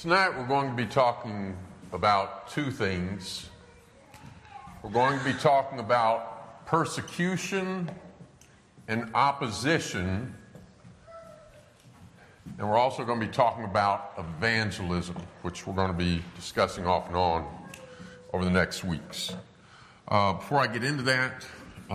Tonight we're going to be talking about two things. We're going to be talking about persecution and opposition, and we're also going to be talking about evangelism, which we're going to be discussing off and on over the next weeks. Before I get into that,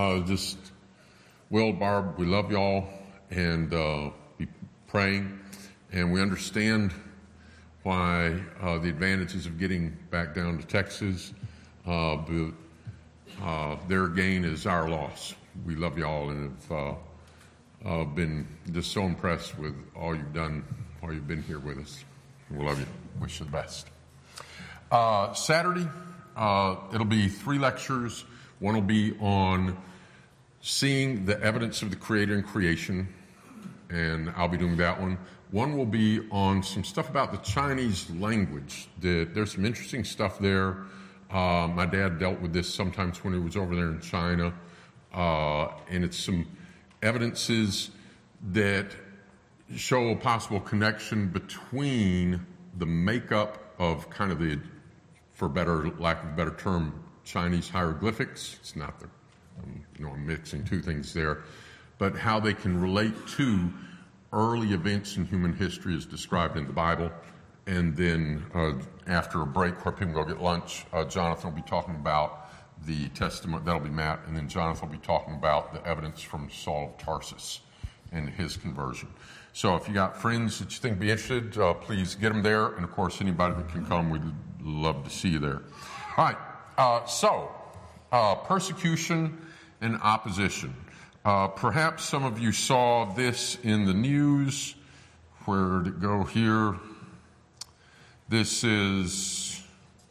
Barb, we love y'all and be praying, and we understand why the advantages of getting back down to Texas, but their gain is our loss. We love y'all and have been just so impressed with all you've done while you've been here with us. We love you. Wish you the best. Saturday, it'll be 3 lectures. One will be on seeing the evidence of the Creator in creation, and I'll be doing that one. One will be on some stuff about the Chinese language. There's some interesting stuff there. My dad dealt with this sometimes when he was over there in China, and it's some evidences that show a possible connection between the makeup of kind of the, for lack of a better term, Chinese hieroglyphics. It's not the, I'm mixing two things there, but how they can relate to early events in human history as described in the Bible. And then after a break where people go get lunch, Jonathan will be talking about the testament. That'll be Matt. And then Jonathan will be talking about the evidence from Saul of Tarsus and his conversion. So if you got friends that you think be interested, please get them there. And of course, anybody that can come, we'd love to see you there. All right. Persecution and opposition. Perhaps some of you saw this in the news. Where did it go here? This is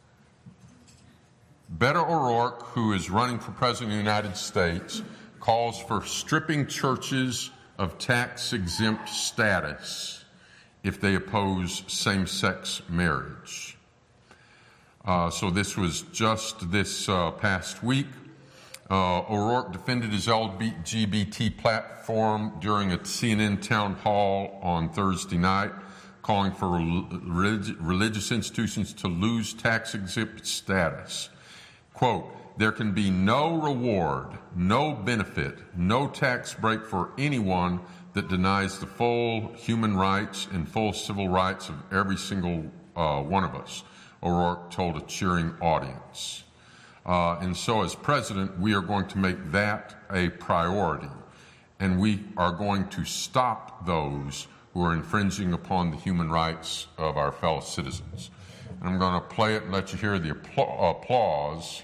Beto O'Rourke, who is running for president of the United States, calls for stripping churches of tax-exempt status if they oppose same-sex marriage. So this was just this past week. O'Rourke defended his LGBT platform during a CNN town hall on Thursday night, calling for religious institutions to lose tax-exempt status. Quote, "There can be no reward, no benefit, no tax break for anyone that denies the full human rights and full civil rights of every single one of us," O'Rourke told a cheering audience. And so as president, we are going to make that a priority, and we are going to stop those who are infringing upon the human rights of our fellow citizens. And I'm going to play it and let you hear the applause.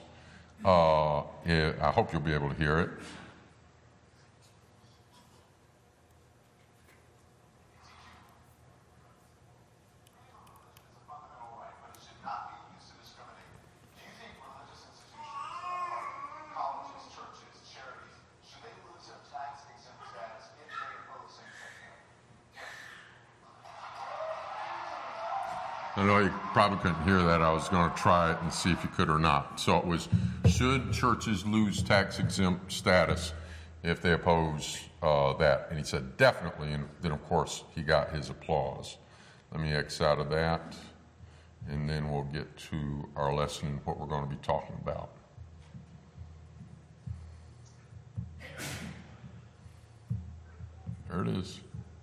I hope you'll be able to hear it. I know you probably couldn't hear that. I was going to try it and see if you could or not. So it was, should churches lose tax-exempt status if they oppose that? And he said, definitely. And then, of course, he got his applause. Let me X out of that, and then we'll get to our lesson and what we're going to be talking about. There it is.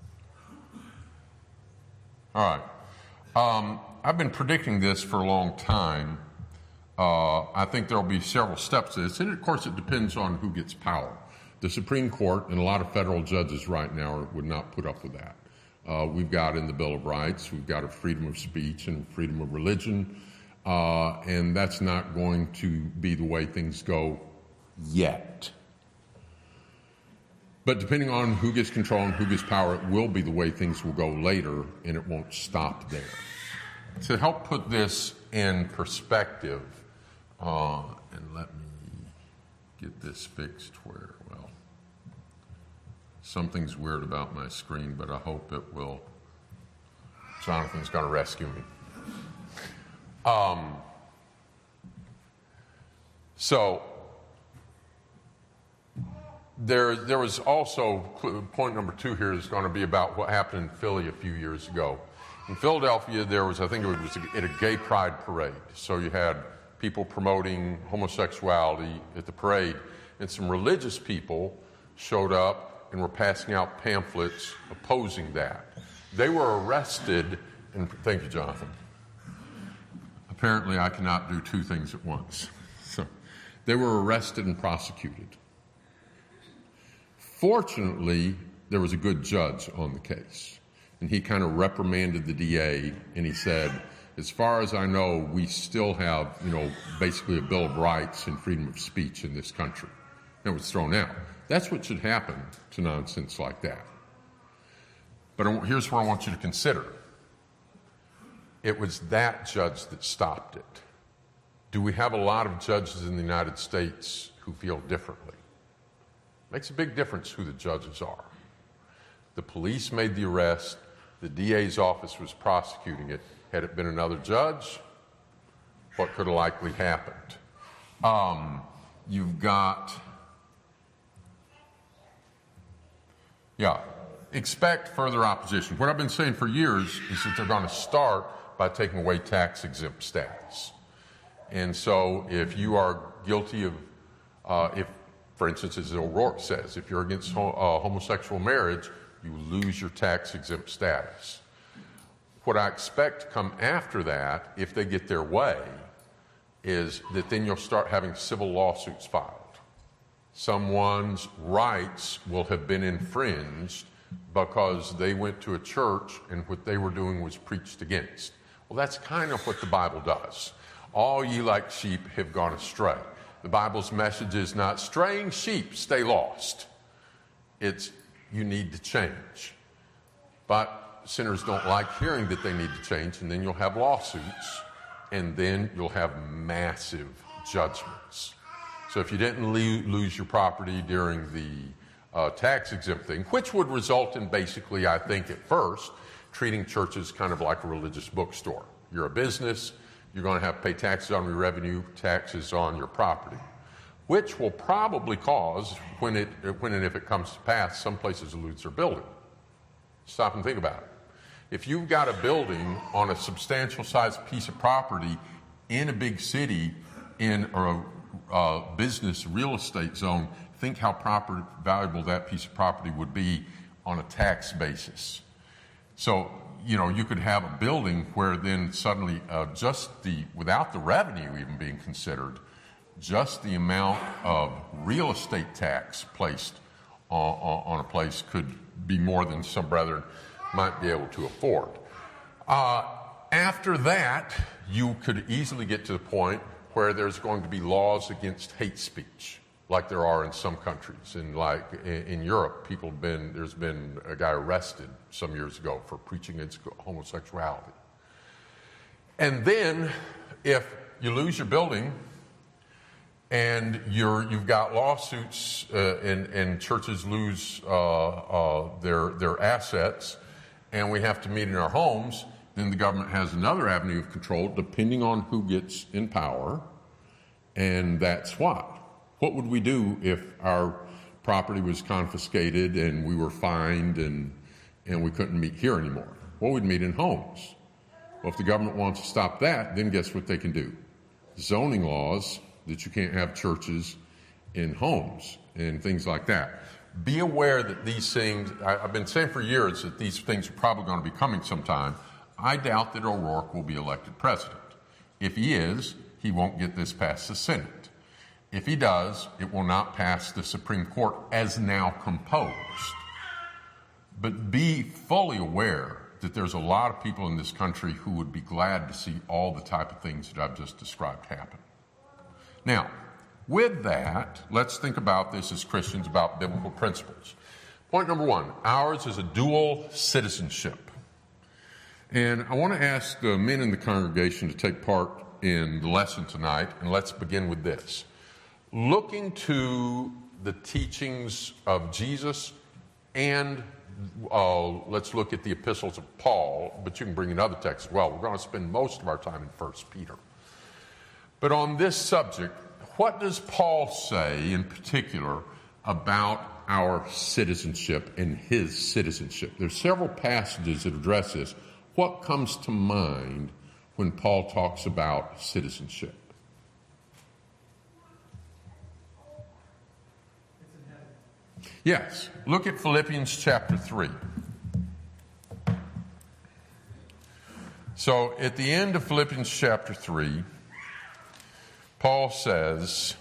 All right. I've been predicting this for a long time. I think there will be several steps to this, and of course it depends on who gets power. The Supreme Court and a lot of federal judges right now would not put up with that. We've got in the Bill of Rights, we've got a freedom of speech and freedom of religion, and that's not going to be the way things go yet. But depending on who gets control and who gets power, it will be the way things will go later, and it won't stop there. To help put this in perspective, and let me get this fixed where, well, something's weird about my screen, but I hope it will. Jonathan's going to rescue me. So there was also, point number 2 here is going to be about what happened in Philly a few years ago. In Philadelphia, there was, I think it was at a gay pride parade. So you had people promoting homosexuality at the parade, and some religious people showed up and were passing out pamphlets opposing that. They were arrested, and thank you, Jonathan. Apparently, I cannot do two things at once. So they were arrested and prosecuted. Fortunately, there was a good judge on the case, and he kind of reprimanded the DA, and he said, as far as I know, we still have, basically a Bill of Rights and freedom of speech in this country. And it was thrown out. That's what should happen to nonsense like that. But here's what I want you to consider. It was that judge that stopped it. Do we have a lot of judges in the United States who feel differently? Makes a big difference who the judges are. The police made the arrest. The DA's office was prosecuting it. Had it been another judge, what could have likely happened? Expect further opposition. What I've been saying for years is that they're going to start by taking away tax-exempt status. And so if you are guilty of, for instance, as O'Rourke says, if you're against homosexual marriage, you lose your tax-exempt status. What I expect to come after that, if they get their way, is that then you'll start having civil lawsuits filed. Someone's rights will have been infringed because they went to a church and what they were doing was preached against. Well, that's kind of what the Bible does. All ye like sheep have gone astray. The Bible's message is not straying sheep, stay lost. It's you need to change. But sinners don't like hearing that they need to change, and then you'll have lawsuits, and then you'll have massive judgments. So if you didn't lose your property during the tax-exempt thing, which would result in basically, I think at first, treating churches kind of like a religious bookstore. You're a business, you're going to have to pay taxes on your revenue, taxes on your property, which will probably cause, when and if it comes to pass, some places to lose their building. Stop and think about it. If you've got a building on a substantial sized piece of property in a big city in a business real estate zone, think how valuable that piece of property would be on a tax basis. So, you could have a building where then suddenly without the revenue even being considered, just the amount of real estate tax placed on a place could be more than some brethren might be able to afford. After that, you could easily get to the point where there's going to be laws against hate speech, like there are in some countries. And like in Europe, there's been a guy arrested some years ago for preaching against homosexuality. And then, if you lose your building and you've got lawsuits and churches lose their assets, and we have to meet in our homes, then the government has another avenue of control depending on who gets in power, and that's what. What would we do if our property was confiscated and we were fined and we couldn't meet here anymore? Well, we'd meet in homes. Well, if the government wants to stop that, then guess what they can do? Zoning laws that you can't have churches in homes and things like that. Be aware that these things, I've been saying for years that these things are probably going to be coming sometime. I doubt that O'Rourke will be elected president. If he is, he won't get this past the Senate. If he does, it will not pass the Supreme Court as now composed. But be fully aware that there's a lot of people in this country who would be glad to see all the type of things that I've just described happen. Now, with that, let's think about this as Christians, about biblical principles. Point number one, ours is a dual citizenship. And I want to ask the men in the congregation to take part in the lesson tonight, and let's begin with this. Looking to the teachings of Jesus, and let's look at the epistles of Paul, but you can bring in other texts as well. We're going to spend most of our time in 1 Peter. But on this subject, what does Paul say in particular about our citizenship and his citizenship? There's several passages that address this. What comes to mind when Paul talks about citizenship? Yes. Look at Philippians chapter 3. So at the end of Philippians chapter 3, Paul says,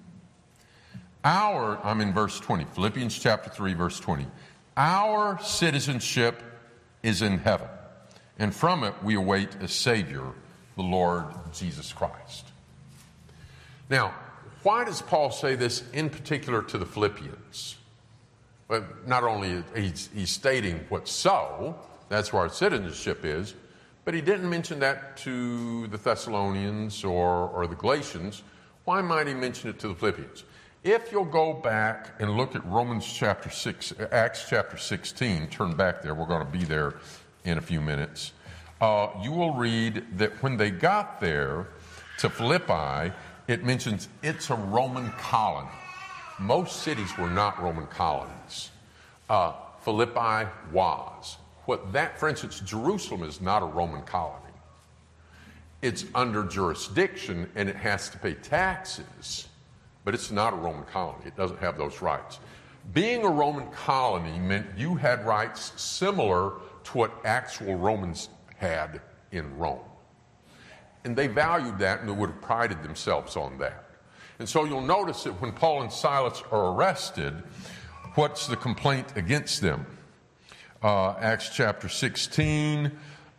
I'm in verse 20, Philippians chapter 3, verse 20. Our citizenship is in heaven, and from it we await a Savior, the Lord Jesus Christ. Now, why does Paul say this in particular to the Philippians? Well, not only he's stating what's so, that's where our citizenship is, but he didn't mention that to the Thessalonians or the Galatians. Why might he mention it to the Philippians? If you'll go back and look at Acts chapter 16, turn back there, we're going to be there in a few minutes, you will read that when they got there to Philippi, it mentions it's a Roman colony. Most cities were not Roman colonies. Philippi was. For instance, Jerusalem is not a Roman colony. It's under jurisdiction and it has to pay taxes, but it's not a Roman colony. It doesn't have those rights. Being a Roman colony meant you had rights similar to what actual Romans had in Rome. And they valued that and they would have prided themselves on that. And so you'll notice that when Paul and Silas are arrested, what's the complaint against them? Acts chapter 16,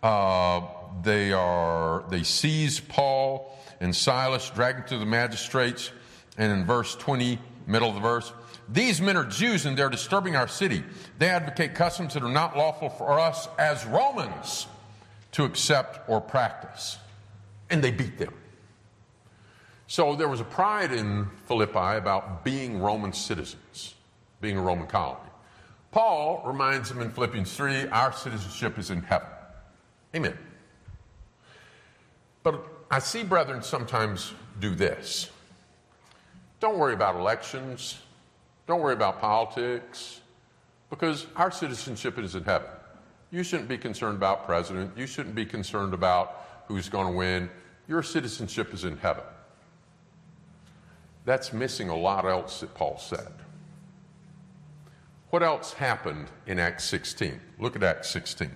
they seize Paul and Silas, drag them to the magistrates, and in verse 20, middle of the verse, these men are Jews and they're disturbing our city. They advocate customs that are not lawful for us as Romans to accept or practice. And they beat them. So there was a pride in Philippi about being Roman citizens, being a Roman colony. Paul reminds them in Philippians 3, our citizenship is in heaven. Amen. But I see brethren sometimes do this. Don't worry about elections. Don't worry about politics, because our citizenship is in heaven. You shouldn't be concerned about president. You shouldn't be concerned about who's going to win. Your citizenship is in heaven. That's missing a lot else that Paul said. What else happened in Acts 16? Look at Acts 16.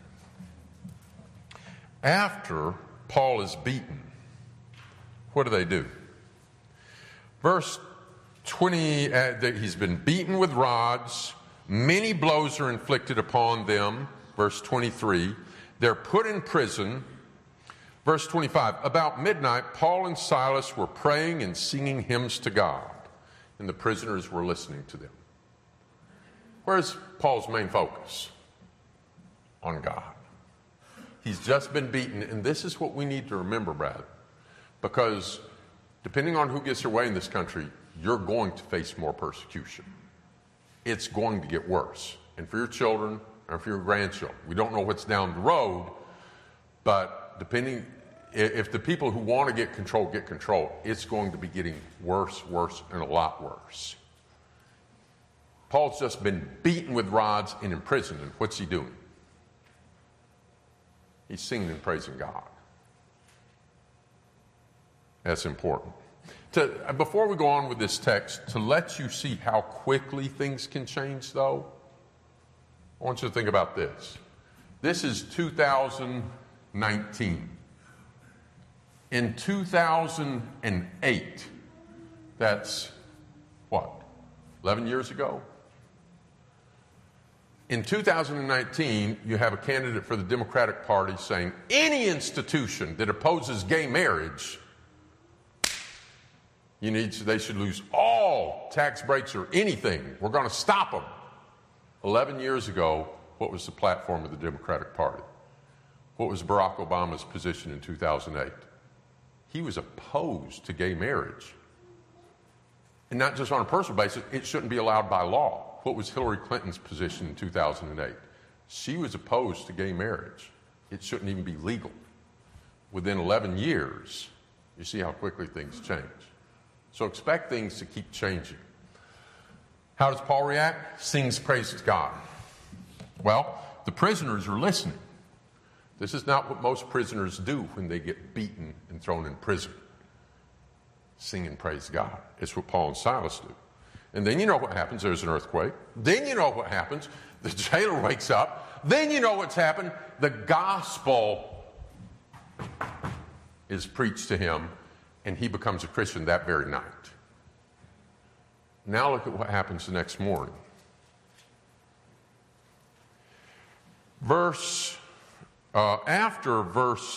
After Paul is beaten, what do? Verse 20, he's been beaten with rods. Many blows are inflicted upon them. Verse 23, they're put in prison. Verse 25, about midnight, Paul and Silas were praying and singing hymns to God, and the prisoners were listening to them. Where's Paul's main focus? On God. He's just been beaten, and this is what we need to remember, Brad, because depending on who gets their way in this country, you're going to face more persecution. It's going to get worse. And for your children and for your grandchildren, we don't know what's down the road, but depending, if the people who want to get control, it's going to be getting worse, and a lot worse. Paul's just been beaten with rods and imprisoned, and what's he doing? He's singing and praising God. That's important. Before we go on with this text, to let you see how quickly things can change, though, I want you to think about this. This is 2019. In 2008, that's what, 11 years ago? In 2019, you have a candidate for the Democratic Party saying any institution that opposes gay marriage, they should lose all tax breaks or anything. We're going to stop them. 11 years ago, what was the platform of the Democratic Party? What was Barack Obama's position in 2008? He was opposed to gay marriage. And not just on a personal basis, it shouldn't be allowed by law. What was Hillary Clinton's position in 2008? She was opposed to gay marriage. It shouldn't even be legal. Within 11 years, you see how quickly things change. So expect things to keep changing. How does Paul react? Sings praise to God. Well, the prisoners are listening. This is not what most prisoners do when they get beaten and thrown in prison. Sing and praise God. It's what Paul and Silas do. And then you know what happens. There's an earthquake. Then you know what happens. The jailer wakes up. Then you know what's happened. The gospel is preached to him, and he becomes a Christian that very night. Now look at what happens the next morning. After verse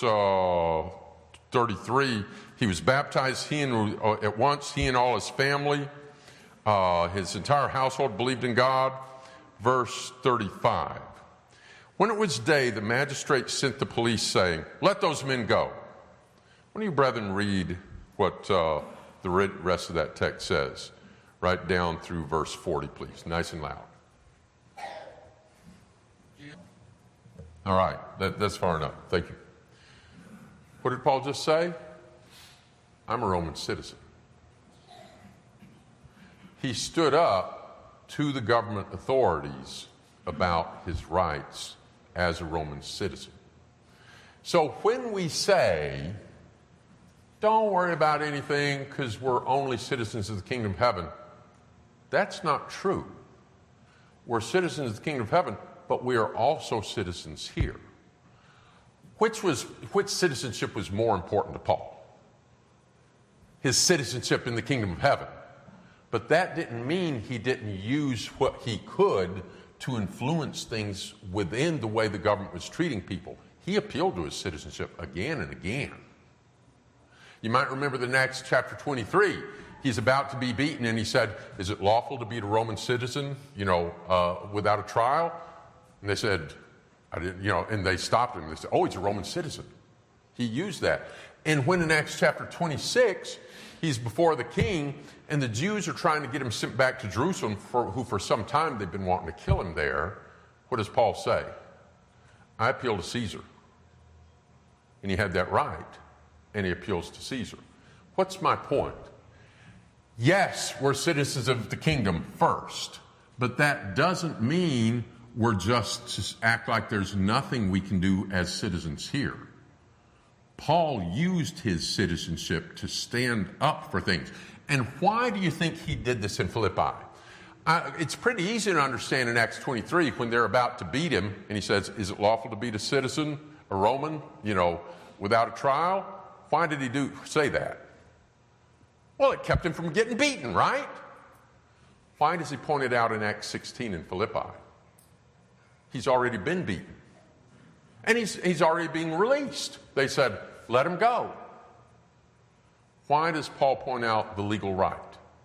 33, he was baptized. At once, he and all his family, his entire household believed in God. Verse 35. When it was day, the magistrate sent the police, saying, "Let those men go." When you brethren read what the rest of that text says, right down through verse 40, please, nice and loud. All right, that's far enough. Thank you. What did Paul just say? I'm a Roman citizen. He stood up to the government authorities about his rights as a Roman citizen. So when we say, don't worry about anything because we're only citizens of the kingdom of heaven, that's not true. We're citizens of the kingdom of heaven, but we are also citizens here. Which citizenship was more important to Paul? His citizenship in the kingdom of heaven. But that didn't mean he didn't use what he could to influence things within the way the government was treating people. He appealed to his citizenship again and again. You might remember the next chapter 23. He's about to be beaten, and he said, "Is it lawful to beat a Roman citizen, without a trial?" And they said, "I didn't," and they stopped him. They said, "Oh, he's a Roman citizen." He used that. And when in Acts chapter 26, he's before the king, and the Jews are trying to get him sent back to Jerusalem, who for some time they've been wanting to kill him there, what does Paul say? "I appeal to Caesar." And he had that right, and he appeals to Caesar. What's my point? Yes, we're citizens of the kingdom first, but that doesn't mean we're just to act like there's nothing we can do as citizens here. Paul used his citizenship to stand up for things. And why do you think he did this in Philippi? It's pretty easy to understand in Acts 23 when they're about to beat him, and he says, "Is it lawful to beat a citizen, a Roman, without a trial?" Why did he say that? Well, it kept him from getting beaten, right? Why does he point it out in Acts 16 in Philippi? He's already been beaten. And he's already being released. They said, "Let him go." Why does Paul point out the legal right?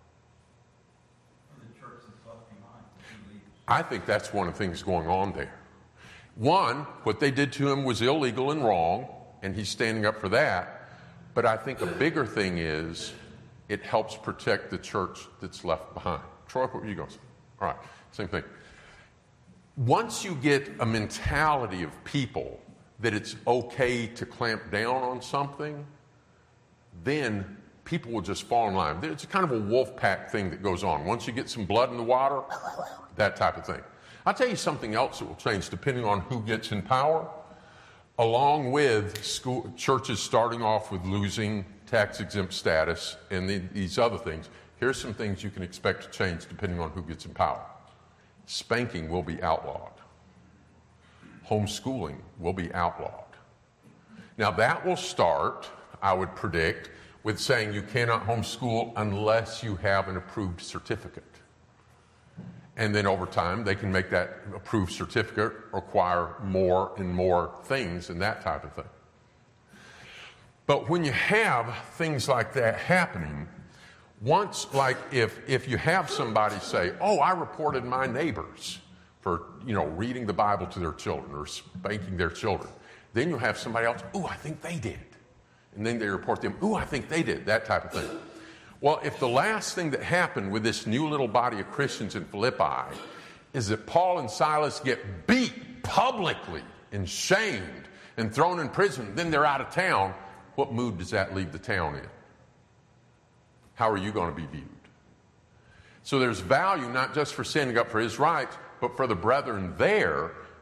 The church is left behind. I think that's one of the things going on there. One, what they did to him was illegal and wrong, and he's standing up for that. But I think a bigger thing is it helps protect the church that's left behind. Troy, what were you going to say? All right, same thing. Once you get a mentality of people that it's okay to clamp down on something, then people will just fall in line. It's kind of a wolf pack thing that goes on. Once you get some blood in the water, that type of thing. I'll tell you something else that will change depending on who gets in power. Along with churches starting off with losing tax-exempt status and these other things, here's some things you can expect to change depending on who gets in power. Spanking will be outlawed. Homeschooling will be outlawed. Now that will start, I would predict, with saying you cannot homeschool unless you have an approved certificate. And then over time, they can make that approved certificate require more and more things and that type of thing. But when you have things like that happening, once, like if you have somebody say, "Oh, I reported my neighbors for, reading the Bible to their children or spanking their children," then you'll have somebody else, "Oh, I think they did." And then they report them, "Oh, I think they did," that type of thing. Well, if the last thing that happened with this new little body of Christians in Philippi is that Paul and Silas get beat publicly and shamed and thrown in prison, then they're out of town, what mood does that leave the town in? How are you going to be viewed? So there's value not just for standing up for his rights, but for the brethren there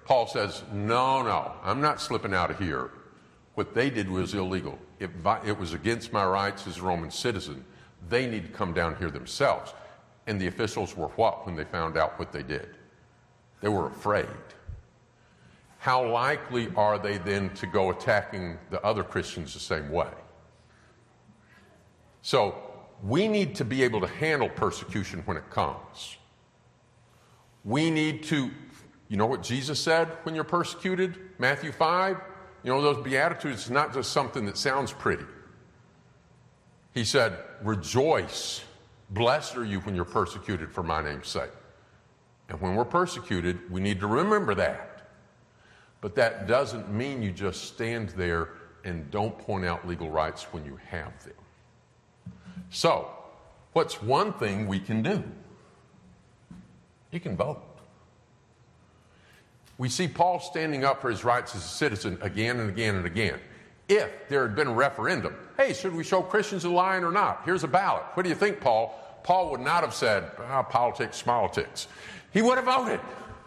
Paul says, no, I'm not slipping out of here. What they did was illegal. It was against my rights as a Roman citizen. They need to come down here themselves. And the officials were what when they found out what they did? They were afraid. How likely are they then to go attacking the other Christians the same way? So we need to be able to handle persecution when it comes. We need to, you know what Jesus said when you're persecuted? Matthew 5, you know, those Beatitudes, it's not just something that sounds pretty. He said, rejoice, blessed are you when you're persecuted for my name's sake. And when we're persecuted, we need to remember that. But that doesn't mean you just stand there and don't point out legal rights when you have them. So, what's one thing we can do? You can vote. We see Paul standing up for his rights as a citizen again and again and again. If there had been a referendum, hey, should we show Christians a line or not? Here's a ballot. What do you think, Paul? Paul would not have said, politics, schmolitics. He would have voted.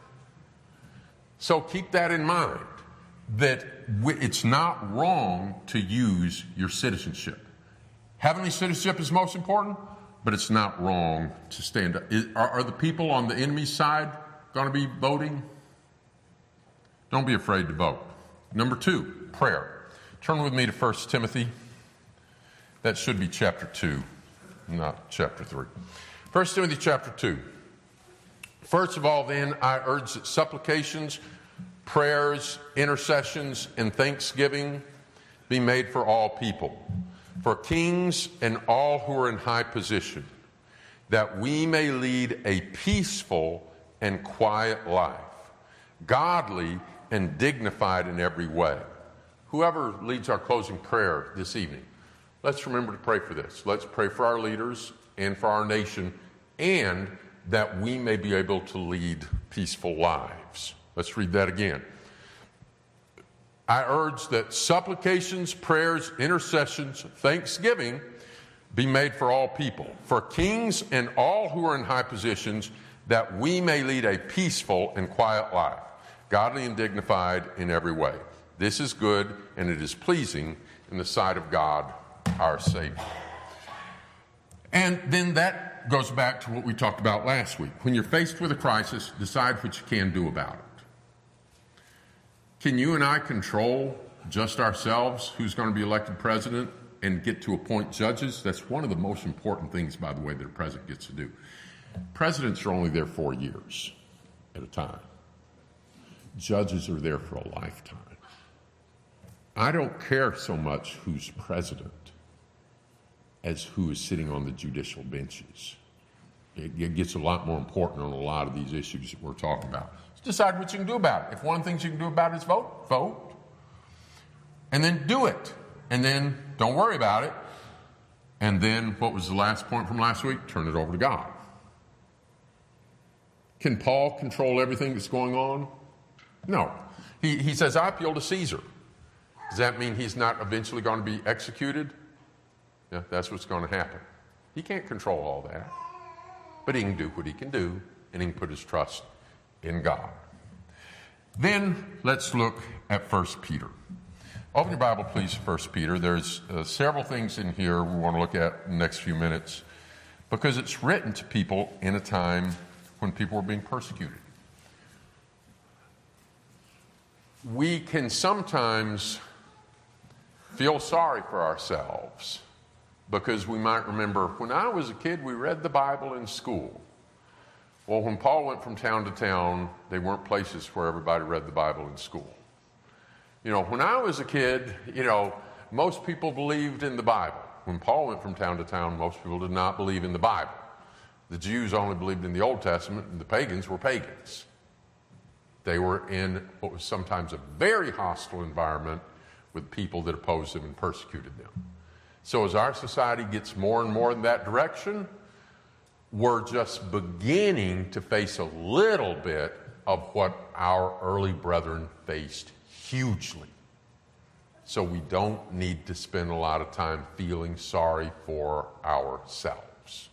So keep that in mind, that it's not wrong to use your citizenship. Heavenly citizenship is most important, but it's not wrong to stand up. Are the people on the enemy's side going to be voting? Don't be afraid to vote. Number 2, prayer. Turn with me to 1 Timothy. That should be chapter 2, not chapter 3. 1 Timothy chapter 2. First of all, then, I urge that supplications, prayers, intercessions, and thanksgiving be made for all people, for kings and all who are in high position, that we may lead a peaceful and quiet life, godly and dignified in every way. Whoever leads our closing prayer this evening, let's remember to pray for this. Let's pray for our leaders and for our nation, and that we may be able to lead peaceful lives. Let's read that again. I urge that supplications, prayers, intercessions, thanksgiving be made for all people, for kings and all who are in high positions, that we may lead a peaceful and quiet life, godly and dignified in every way. This is good, and it is pleasing in the sight of God, our Savior. And then that goes back to what we talked about last week. When you're faced with a crisis, decide what you can do about it. Can you and I control just ourselves who's going to be elected president and get to appoint judges? That's one of the most important things, by the way, that a president gets to do. Presidents are only there 4 years at a time. Judges are there for a lifetime. I don't care so much who's president as who is sitting on the judicial benches. It gets a lot more important on a lot of these issues that we're talking about. So decide what you can do about it. If one of the things you can do about it is vote, vote. And then do it. And then don't worry about it. And then, what was the last point from last week? Turn it over to God. Can Paul control everything that's going on? No. He says, I appeal to Caesar. Does that mean he's not eventually going to be executed? Yeah, that's what's going to happen. He can't control all that. But he can do what he can do, and he can put his trust in God. Then let's look at 1 Peter. Open your Bible, please, 1 Peter. There's several things in here we want to look at in the next few minutes, because it's written to people in a time when people were being persecuted. We can sometimes feel sorry for ourselves because we might remember, when I was a kid, we read the Bible in school. Well, when Paul went from town to town, they weren't places where everybody read the Bible in school. You know, when I was a kid, most people believed in the Bible. When Paul went from town to town, most people did not believe in the Bible. The Jews only believed in the Old Testament, and the pagans were pagans. They were in what was sometimes a very hostile environment with people that opposed them and persecuted them. So as our society gets more and more in that direction, we're just beginning to face a little bit of what our early brethren faced hugely. So we don't need to spend a lot of time feeling sorry for ourselves.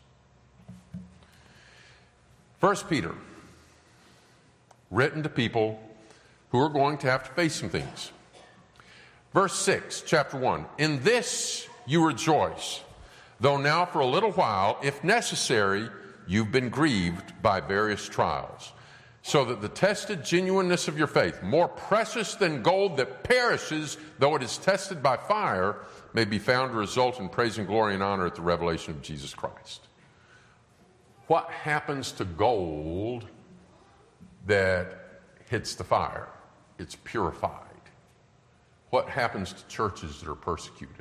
1 Peter, written to people who are going to have to face some things. Verse 6, chapter 1. In this you rejoice, though now for a little while, if necessary, you've been grieved by various trials, so that the tested genuineness of your faith, more precious than gold that perishes, though it is tested by fire, may be found to result in praise and glory and honor at the revelation of Jesus Christ. What happens to gold that hits the fire? It's purified. What happens to churches that are persecuted?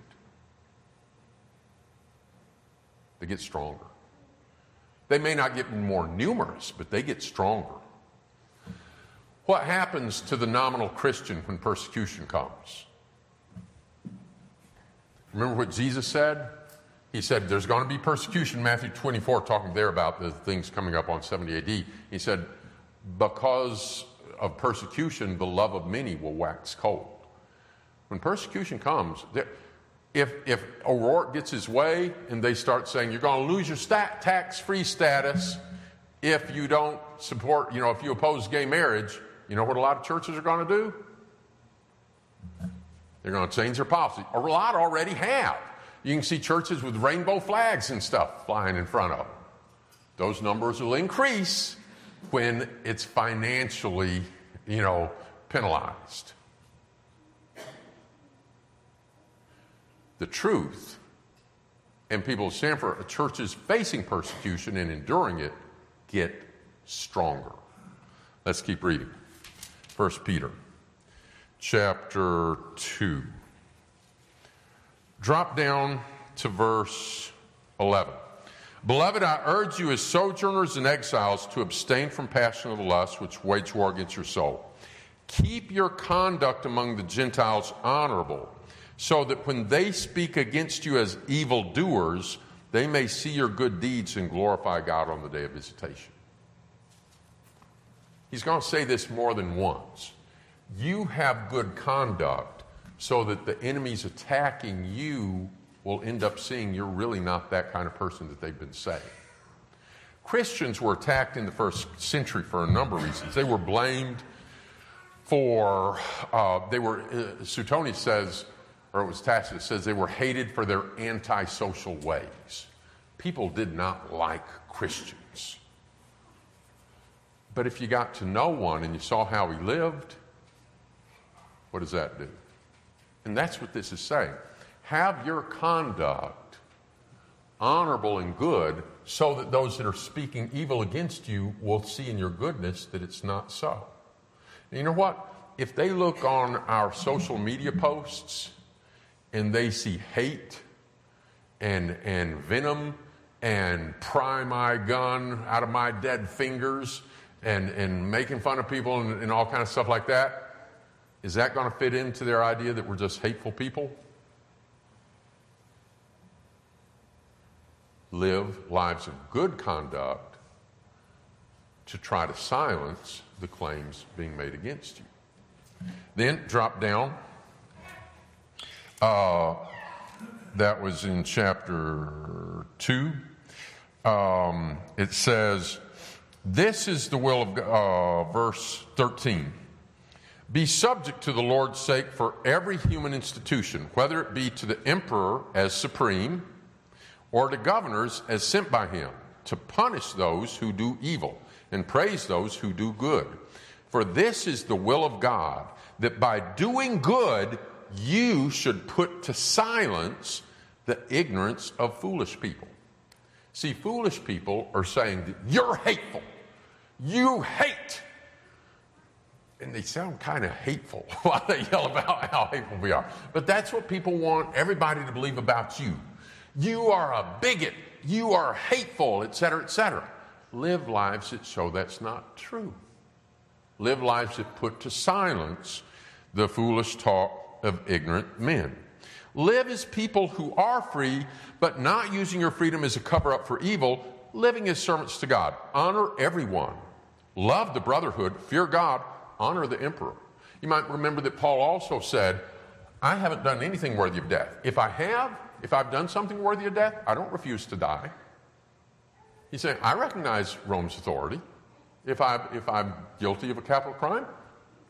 They get stronger. They may not get more numerous, but they get stronger. What happens to the nominal Christian when persecution comes? Remember what Jesus said? He said there's going to be persecution. Matthew 24, talking there about the things coming up on 70 AD. He said, because of persecution, the love of many will wax cold. When persecution comes, if O'Rourke gets his way and they start saying you're going to lose your tax-free status if you don't support, if you oppose gay marriage, you know what a lot of churches are going to do? They're going to change their policy. A lot already have. You can see churches with rainbow flags and stuff flying in front of them. Those numbers will increase when it's financially, penalized. The truth, and people stand for churches facing persecution and enduring it, get stronger. Let's keep reading. 1 Peter chapter 2. Drop down to verse 11. Beloved, I urge you as sojourners and exiles to abstain from passion of the lust which wage war against your soul. Keep your conduct among the Gentiles honorable, so that when they speak against you as evildoers, they may see your good deeds and glorify God on the day of visitation. He's going to say this more than once. You have good conduct so that the enemies attacking you will end up seeing you're really not that kind of person that they've been saying. Christians were attacked in the first century for a number of reasons. They were blamed for, Suetonius says, or it was Tacitus says, they were hated for their antisocial ways. People did not like Christians. But if you got to know one and you saw how he lived, what does that do? And that's what this is saying. Have your conduct honorable and good so that those that are speaking evil against you will see in your goodness that it's not so. And you know what? If they look on our social media posts and they see hate and venom and pry my gun out of my dead fingers and making fun of people and all kind of stuff like that, is that going to fit into their idea that we're just hateful people? Live lives of good conduct to try to silence the claims being made against you. Then drop down. That was in chapter 2. It says, this is the will of God, verse 13. Be subject to the Lord's sake for every human institution, whether it be to the emperor as supreme or to governors as sent by him, to punish those who do evil and praise those who do good. For this is the will of God, that by doing good you should put to silence the ignorance of foolish people. See, foolish people are saying that you're hateful. You hate. And they sound kind of hateful while they yell about how hateful we are. But that's what people want everybody to believe about you. You are a bigot. You are hateful, etc., etc. Live lives that show that's not true. Live lives that put to silence the foolish talk of ignorant men. Live as people who are free, but not using your freedom as a cover-up for evil, living as servants to God. Honor everyone. Love the brotherhood. Fear God. Honor the emperor. You might remember that Paul also said, I haven't done anything worthy of death. If I've done something worthy of death, I don't refuse to die. He's saying, I recognize Rome's authority. If I'm guilty of a capital crime,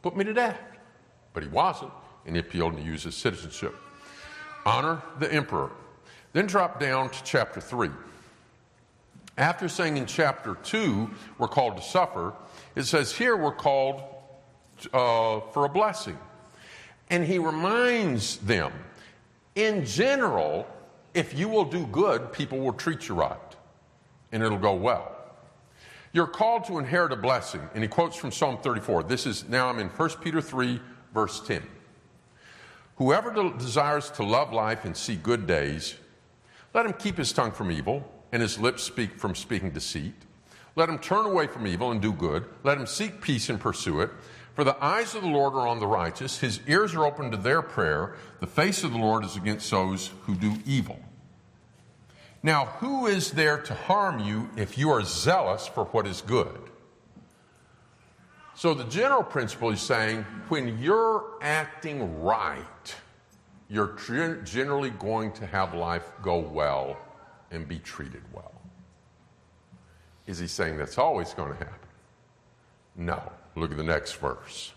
Put me to death. But he wasn't, and he appealed to use his citizenship. Honor the emperor. Then drop down to chapter 3. After saying in chapter 2 we're called to suffer, it says here we're called for a blessing. And he reminds them, in general, if you will do good, people will treat you right, and it'll go well. You're called to inherit a blessing. And he quotes from Psalm 34. Now I'm in 1 Peter 3, verse 10. Whoever desires to love life and see good days, let him keep his tongue from evil and his lips from speaking deceit. Let him turn away from evil and do good. Let him seek peace and pursue it. For the eyes of the Lord are on the righteous. His ears are open to their prayer. The face of the Lord is against those who do evil. Now, who is there to harm you if you are zealous for what is good? So the general principle is saying when you're acting right, you're generally going to have life go well and be treated well. Is he saying that's always going to happen? No. Look at the next verse.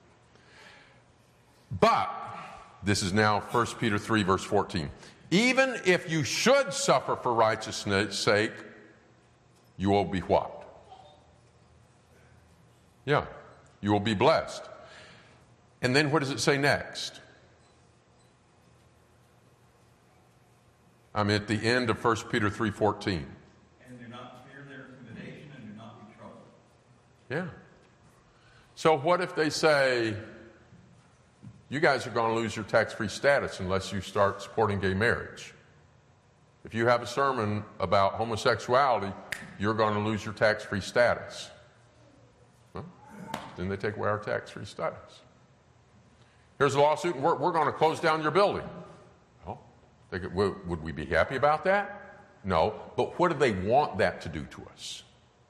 But, this is now 1 Peter 3, verse 14. Even if you should suffer for righteousness' sake, you will be what? Yeah, you will be blessed. And then what does it say next? I'm at the end of 1 Peter 3:14. And do not fear their intimidation and do not be troubled. Yeah. So what if they say, you guys are going to lose your tax-free status unless you start supporting gay marriage? If you have a sermon about homosexuality, you're going to lose your tax-free status. Well, then they take away our tax-free status. Here's a lawsuit, and we're going to close down your building. Well, would we be happy about that? No. But what do they want that to do to us?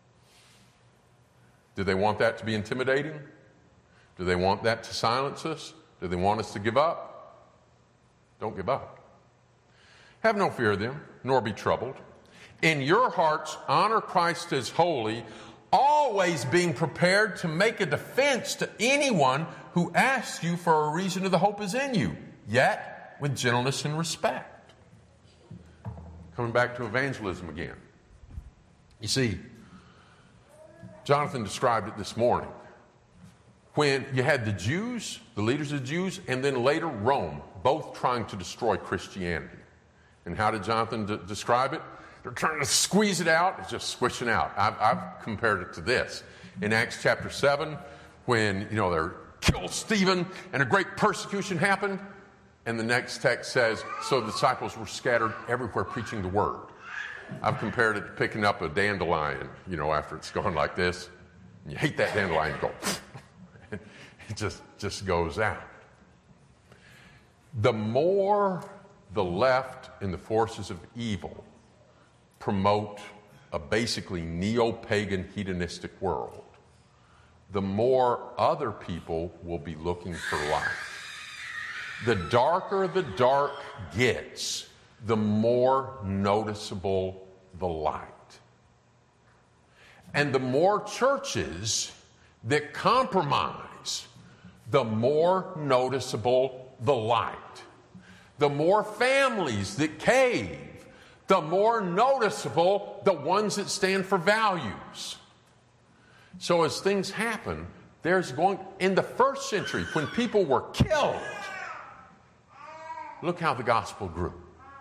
Do they want that to be intimidating? Do they want that to silence us? Do they want us to give up? Don't give up. Have no fear of them, nor be troubled. In your hearts, honor Christ as holy, always being prepared to make a defense to anyone who asks you for a reason of the hope is in you, yet with gentleness and respect. Coming back to evangelism again. You see, Jonathan described it this morning. When you had the Jews, the leaders of the Jews, and then later Rome, both trying to destroy Christianity. And how did Jonathan describe it? They're trying to squeeze it out. It's just squishing out. I've compared it to this. In Acts chapter 7, when, they killed Stephen and a great persecution happened, and the next text says, so the disciples were scattered everywhere preaching the word. I've compared it to picking up a dandelion, after it's gone like this. And you hate that dandelion, you go, it just goes out. The more the left and the forces of evil promote a basically neo-pagan hedonistic world, the more other people will be looking for life. The darker the dark gets, the more noticeable the light. And the more churches that compromise, the more noticeable the light. The more families that cave, the more noticeable the ones that stand for values. So as things happen, in the first century, when people were killed, look how the gospel grew.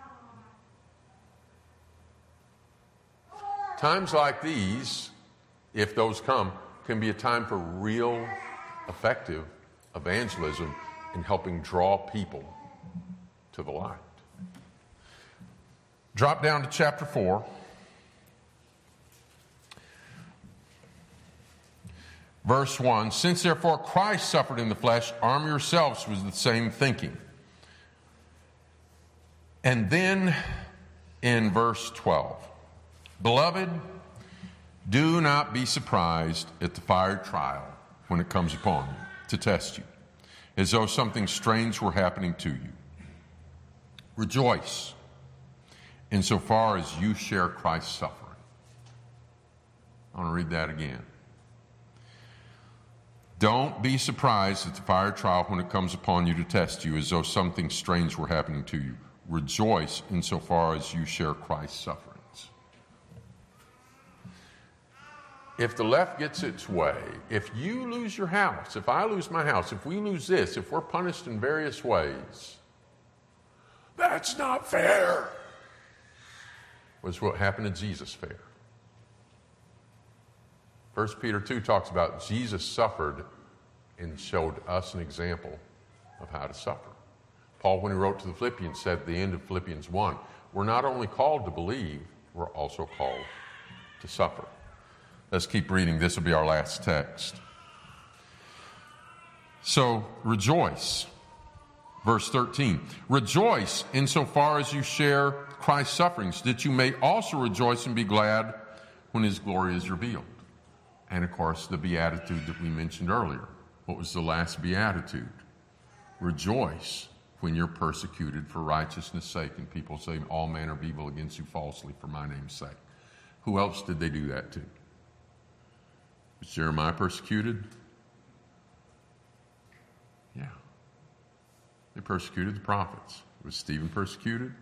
Times like these, if those come, can be a time for real effective evangelism in helping draw people to the light. Drop down to chapter 4. Verse 1, since therefore Christ suffered in the flesh, arm yourselves with the same thinking. And then in verse 12, beloved, do not be surprised at the fiery trial when it comes upon you to test you, as though something strange were happening to you. Rejoice insofar as you share Christ's suffering. I want to read that again. Don't be surprised at the fire trial when it comes upon you to test you as though something strange were happening to you. Rejoice insofar as you share Christ's sufferings. If the left gets its way, if you lose your house, if I lose my house, if we lose this, if we're punished in various ways, that's not fair. Was what happened to Jesus fair? 1 Peter 2 talks about Jesus suffered and showed us an example of how to suffer. Paul, when he wrote to the Philippians, said at the end of Philippians 1, we're not only called to believe, we're also called to suffer. Let's keep reading. This will be our last text. So, rejoice. Verse 13. Rejoice insofar as you share Christ's sufferings, that you may also rejoice and be glad when his glory is revealed. And, of course, the beatitude that we mentioned earlier. What was the last beatitude? Rejoice when you're persecuted for righteousness' sake, and people say all manner of evil against you falsely for my name's sake. Who else did they do that to? Was Jeremiah persecuted? Yeah. They persecuted the prophets. Was Stephen persecuted?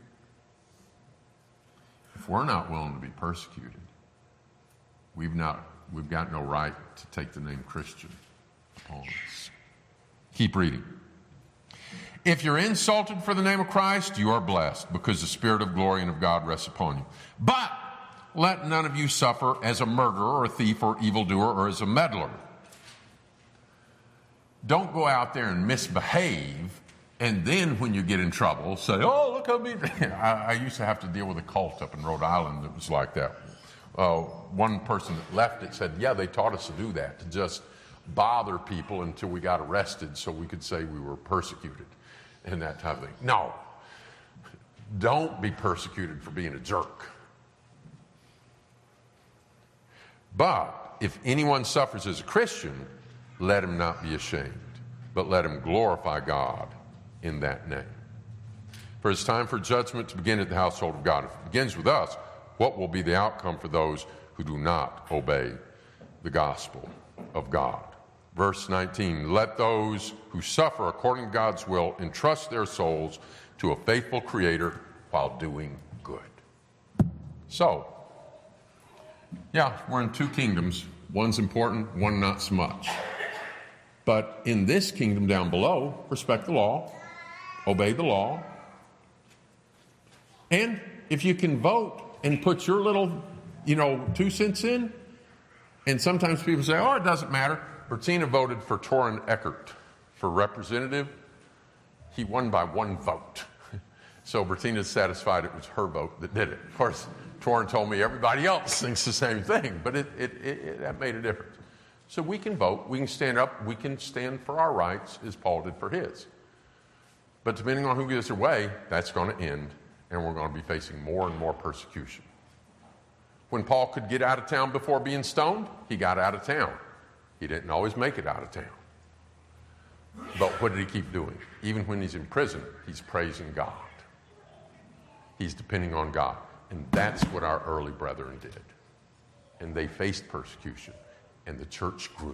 If we're not willing to be persecuted, we've got no right to take the name Christian upon us. Keep reading. If you're insulted for the name of Christ, you are blessed, because the Spirit of glory and of God rests upon you. But let none of you suffer as a murderer or a thief or evildoer or as a meddler. Don't go out there and misbehave, and then when you get in trouble, say, oh, look how mean. I used to have to deal with a cult up in Rhode Island that was like that. One person that left it said, yeah, they taught us to do that, to just bother people until we got arrested so we could say we were persecuted and that type of thing. No. Don't be persecuted for being a jerk. But if anyone suffers as a Christian, let him not be ashamed, but let him glorify God in that name. For it's time for judgment to begin at the household of God. If it begins with us, what will be the outcome for those who do not obey the gospel of God? Verse 19, let those who suffer according to God's will entrust their souls to a faithful Creator while doing good. So, yeah, we're in two kingdoms. One's important, one not so much. But in this kingdom down below, respect the law, obey the law. And if you can vote and put your little, 2 cents in, and sometimes people say, oh, it doesn't matter. Bertina voted for Torrin Eckert for representative. He won by 1 vote. So Bertina's satisfied it was her vote that did it. Of course, Torrin told me everybody else thinks the same thing, but that made a difference. So we can vote, we can stand up, we can stand for our rights as Paul did for his. But depending on who gets their way, that's going to end, and we're going to be facing more and more persecution. When Paul could get out of town before being stoned, he got out of town. He didn't always make it out of town. But what did he keep doing? Even when he's in prison, he's praising God. He's depending on God. And that's what our early brethren did. And they faced persecution, and the church grew.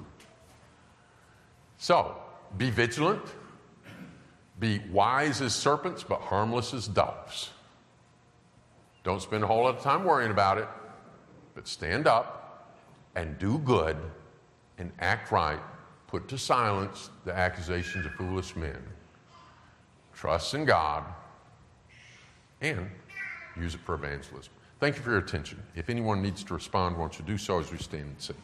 So, be vigilant. Be wise as serpents, but harmless as doves. Don't spend a whole lot of time worrying about it, but stand up and do good and act right. Put to silence the accusations of foolish men. Trust in God and use it for evangelism. Thank you for your attention. If anyone needs to respond, won't you do so as we stand and sing?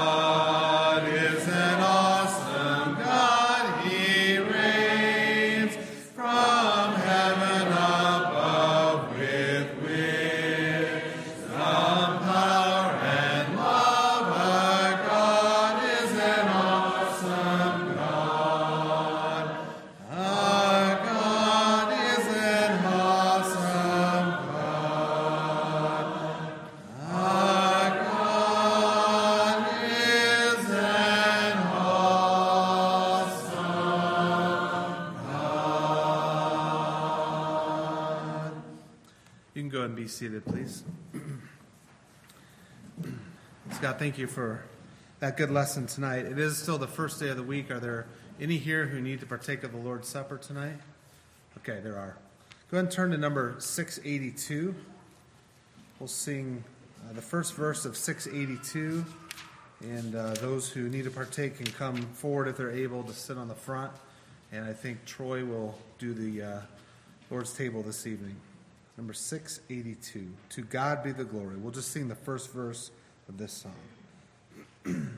God is an awesome God, He reigns and be seated, please. Scott, thank you for that good lesson tonight. It is still the first day of the week. Are there any here who need to partake of the Lord's Supper tonight? Okay, there are. Go ahead and turn to number 682. We'll sing the first verse of 682. And those who need to partake can come forward if they're able to sit on the front. And I think Troy will do the Lord's table this evening. Number 682. To God be the glory. We'll just sing the first verse of this song.